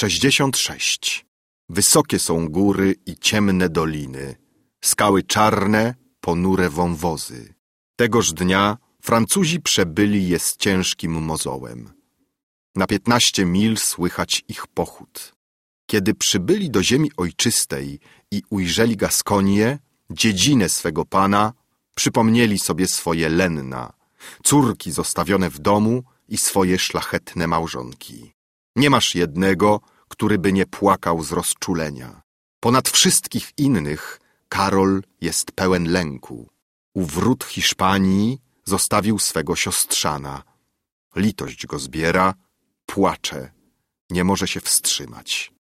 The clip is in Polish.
66. Wysokie są góry i ciemne doliny, skały czarne, ponure wąwozy. Tegoż dnia Francuzi przebyli je z ciężkim mozołem. Na 15 mil słychać ich pochód. Kiedy przybyli do ziemi ojczystej i ujrzeli Gaskonię, dziedzinę swego pana, przypomnieli sobie swoje lenna, córki zostawione w domu i swoje szlachetne małżonki. Nie masz jednego, który by nie płakał z rozczulenia. Ponad wszystkich innych Karol jest pełen lęku. U wrót Hiszpanii zostawił swego siostrzana. Litość go zbiera, płacze, nie może się wstrzymać.